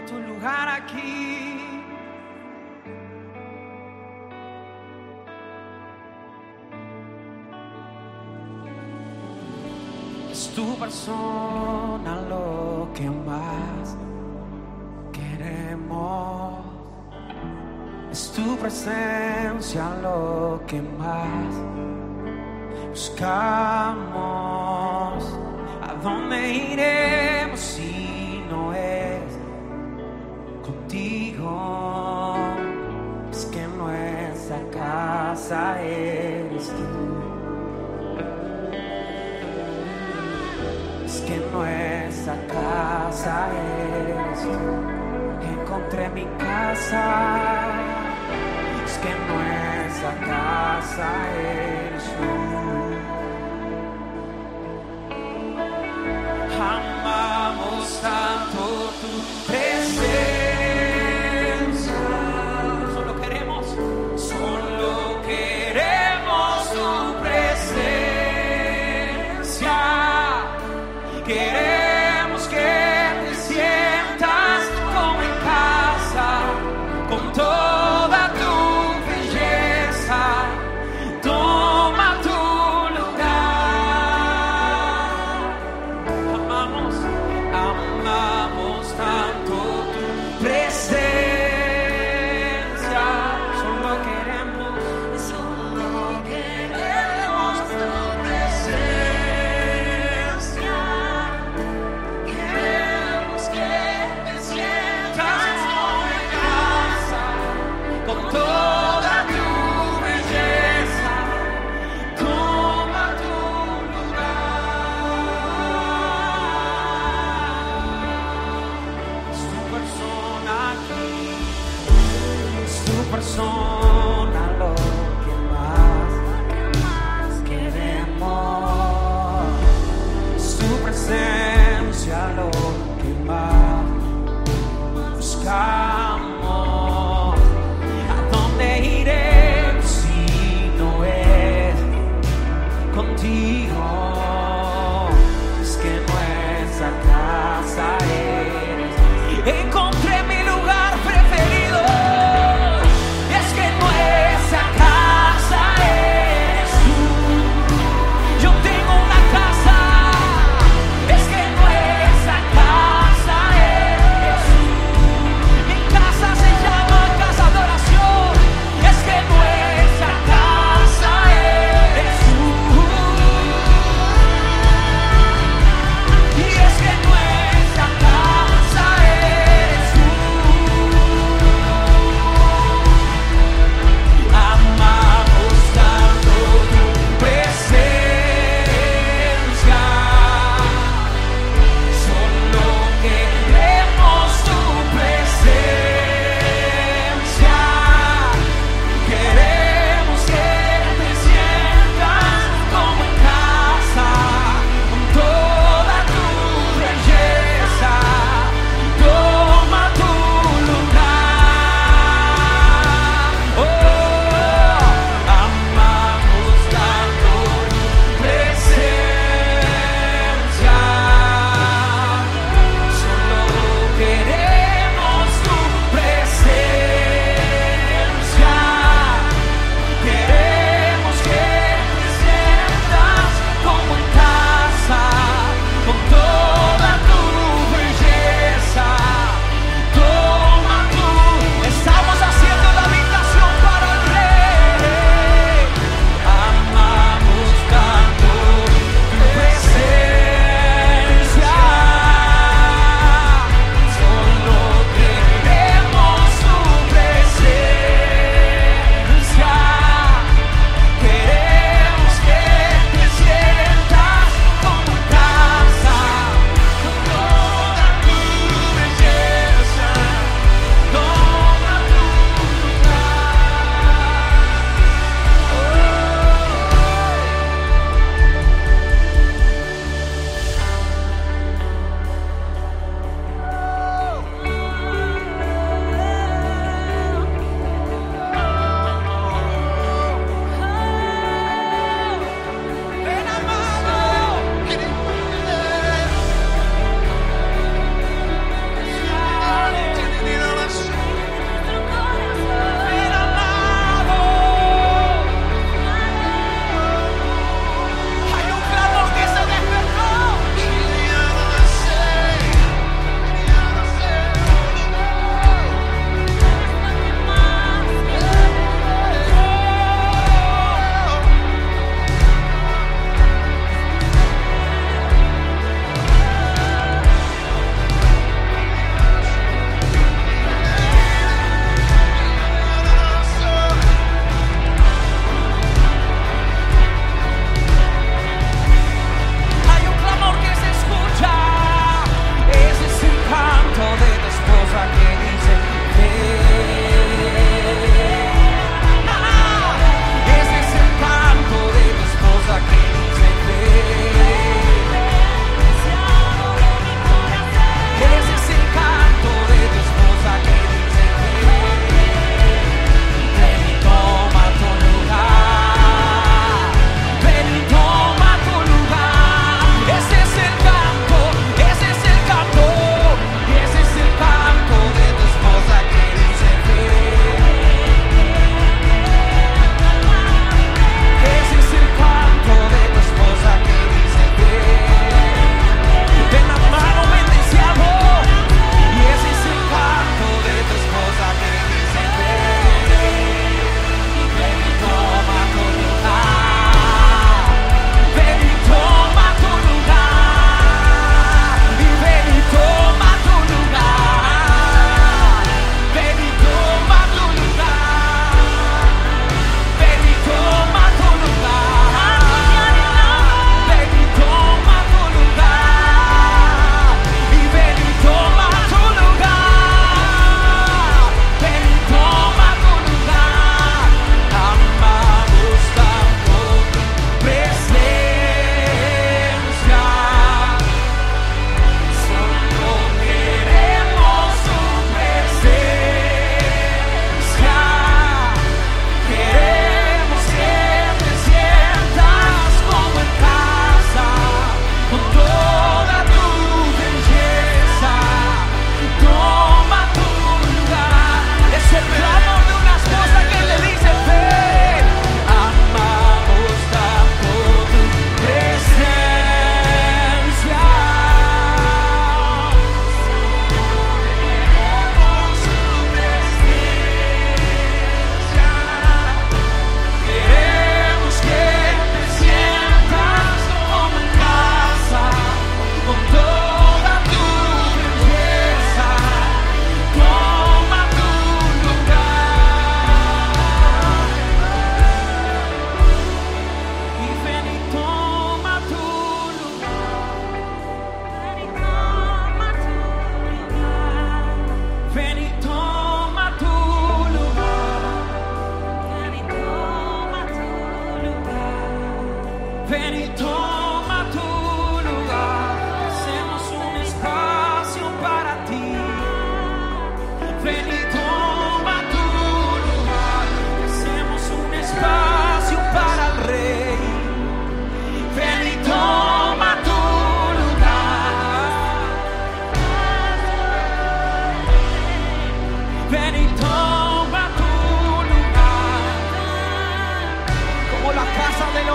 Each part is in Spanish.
tu lugar aquí. Es tu persona lo que más queremos. Es tu presencia lo que más buscamos. ¿A dónde iremos si no es contigo? Es que nuestra casa eres tú. Es que nuestra casa eres tú. Encontré mi casa. Es que nuestra casa eres tú. Amamos tanto tu presencia. Solo queremos tu presencia. Queremos que te sientas como en casa, con toda tu belleza.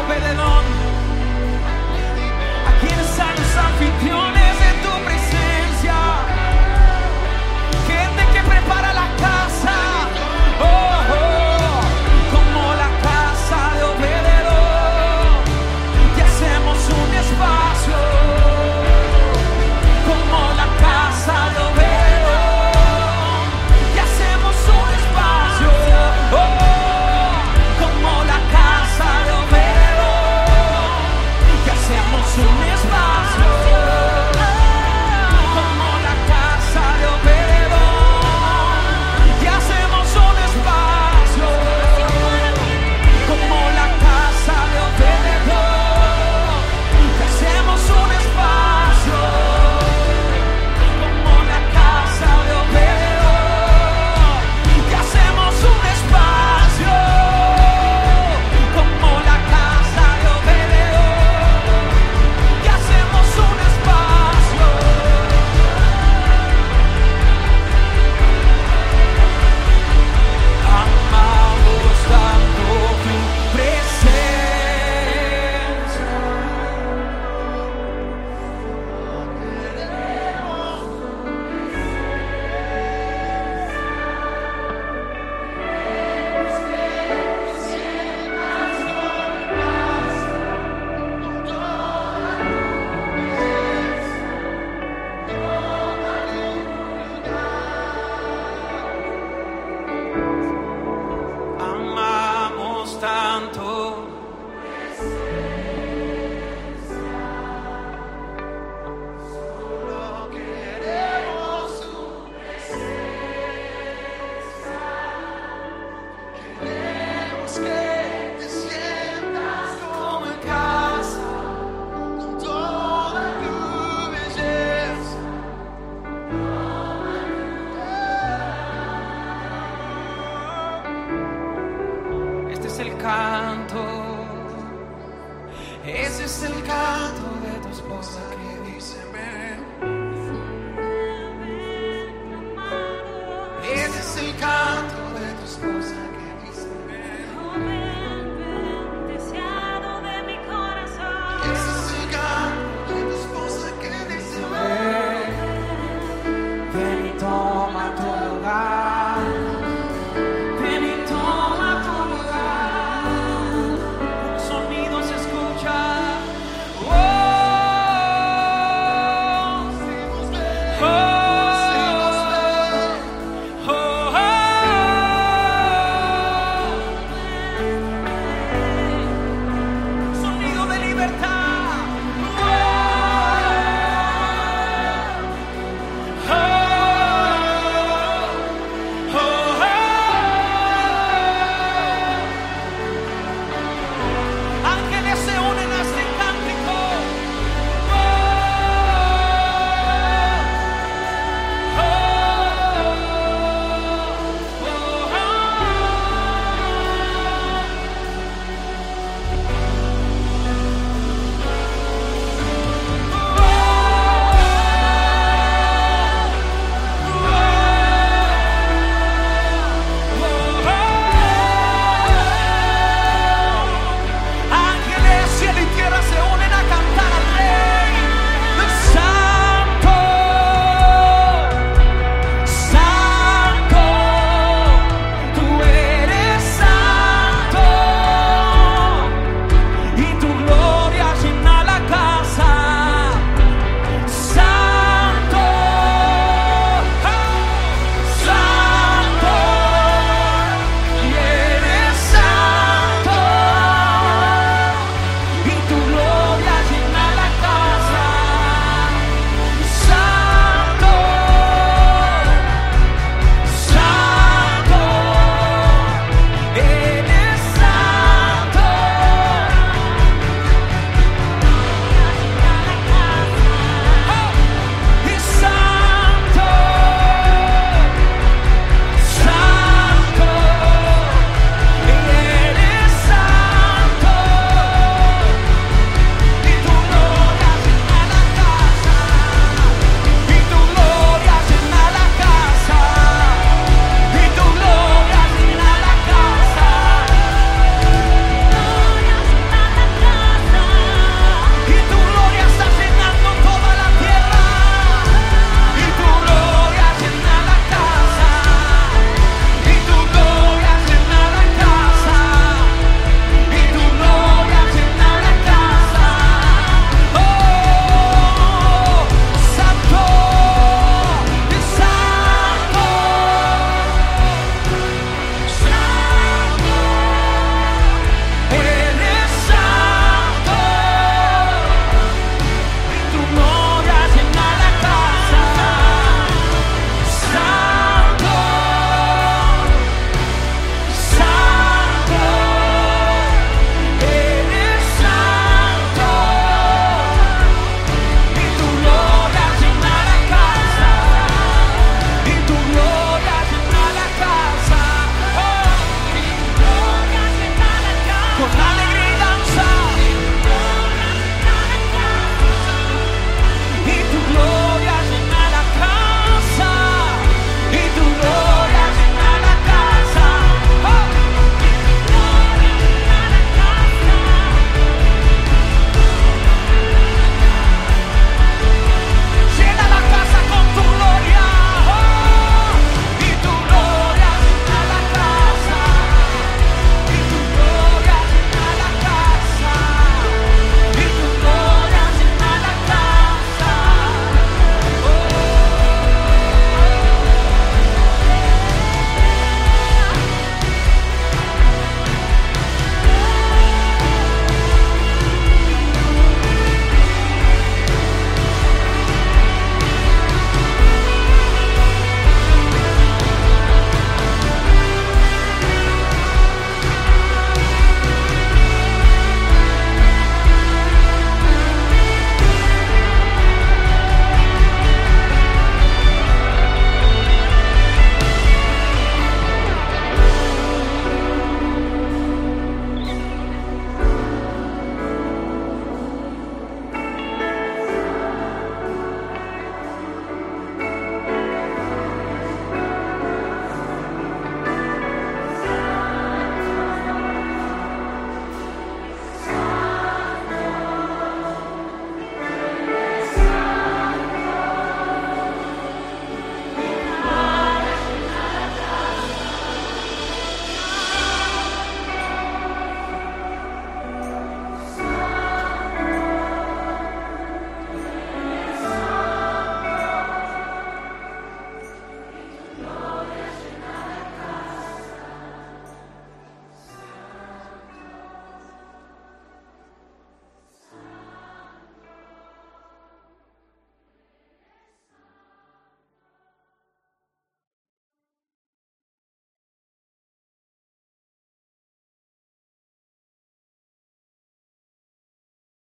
Obededón. ¿A quiénes son los anfitriones de tu presencia? Gente que prepara la casa, oh, oh, como la casa de Obededón. Y hacemos un espacio, como la casa de Obededón. Y hacemos un espacio, oh, como la casa de Obededón. Y hacemos un espacio, como la casa de Obededón. Y hacemos un espacio, como la casa de Obededón. Y hacemos un espacio, como la casa de Obededón. Y hacemos un espacio, como la casa de Obededón. Y hacemos un espacio. Amamos tanto tu presencia. Amamos tanto. Solo queremos tu presencia. Queremos que te sientas como en casa, con toda tu belleza. Este es el canto, ese es el canto de tu esposa que dice ven. Ese es el canto de tu esposa que dice ven. Deseado de mi corazón. Ese es el canto de tu esposa que dice ven. Ven y toma tu lugar. Ven y toma tu lugar. Sonido se escucha. Oh, con